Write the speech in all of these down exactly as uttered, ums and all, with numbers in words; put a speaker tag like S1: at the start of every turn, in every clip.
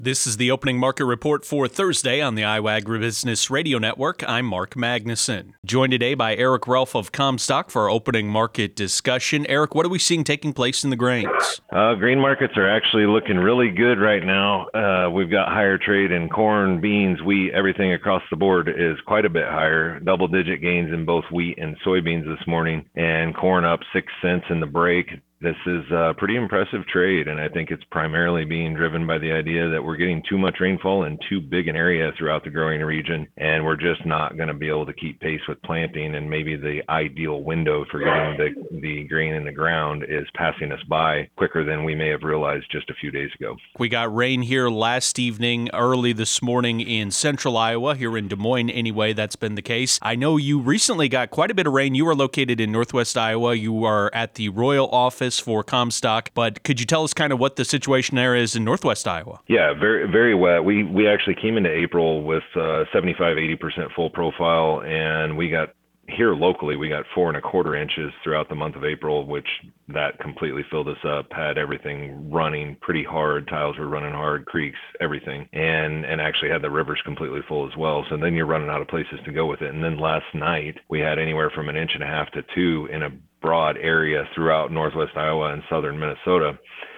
S1: This is the opening market report for Thursday on the Iowa Agribusiness Radio Network. I'm Mark Magnuson. Joined today by Eric Relf of Comstock for our opening market discussion. Eric, what are we seeing taking place in the grains?
S2: Uh, grain markets are actually looking really good right now. Uh, we've got higher trade in corn, beans, wheat, everything across the board is quite a bit higher. Double-digit gains in both wheat and soybeans this morning, and corn up six cents in the break. This is a pretty impressive trade, and I think it's primarily being driven by the idea that we're getting too much rainfall in too big an area throughout the growing region, and we're just not going to be able to keep pace with planting, and maybe the ideal window for getting the, the grain in the ground is passing us by quicker than we may have realized just a few days ago.
S1: We got rain here last evening, early this morning in central Iowa, here in Des Moines anyway, that's been the case. I know you recently got quite a bit of rain. You are located in northwest Iowa. You are at the Royal office for Comstock, but could you tell us kind of what the situation there is in northwest Iowa?
S2: Yeah, very very wet. We we actually came into April with uh, seventy-five, eighty percent full profile, and we got here locally, we got four and a quarter inches throughout the month of April, which that completely filled us up, had everything running pretty hard. Tiles were running hard, creeks, everything, and and actually had the rivers completely full as well. So then you're running out of places to go with it. And then last night, we had anywhere from an inch and a half to two in a broad area throughout northwest Iowa and southern Minnesota.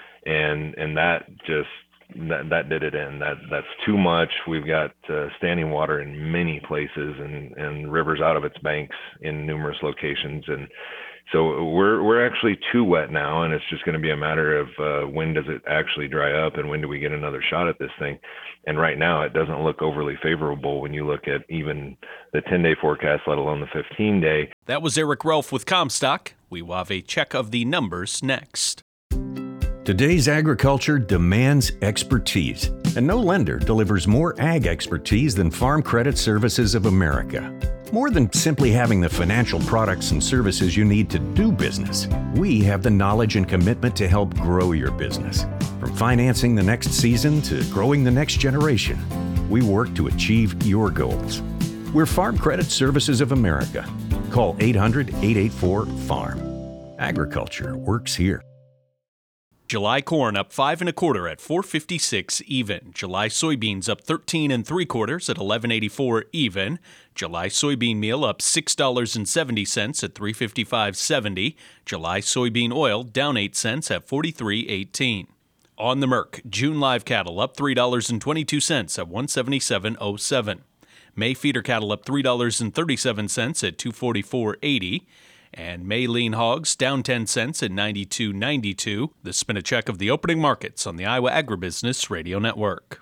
S2: And and that just That that did it in. That that's too much. We've got uh, standing water in many places, and, and rivers out of its banks in numerous locations, and so we're we're actually too wet now. And it's just going to be a matter of uh, when does it actually dry up, and when do we get another shot at this thing? And right now, it doesn't look overly favorable when you look at even the ten-day forecast, let alone the fifteen-day.
S1: That was Eric Relf with Comstock. We will have a check of the numbers next.
S3: Today's agriculture demands expertise, and no lender delivers more ag expertise than Farm Credit Services of America. More than simply having the financial products and services you need to do business, we have the knowledge and commitment to help grow your business. From financing the next season to growing the next generation, we work to achieve your goals. We're Farm Credit Services of America. Call eight hundred, eight eight four, farm. Agriculture works here.
S1: July corn up five and a quarter at four fifty-six even. July soybeans up thirteen and three quarters at eleven eighty-four even. July soybean meal up six dollars and seventy cents at three fifty-five seventy. July soybean oil down eight cents at forty-three eighteen. On the Merc, June live cattle up three dollars and twenty-two cents at one seventy-seven oh seven. May feeder cattle up three dollars and thirty-seven cents at two forty-four eighty. And May lean hogs down ten cents at ninety-two ninety-two. This has been a check of the opening markets on the Iowa Agribusiness Radio Network.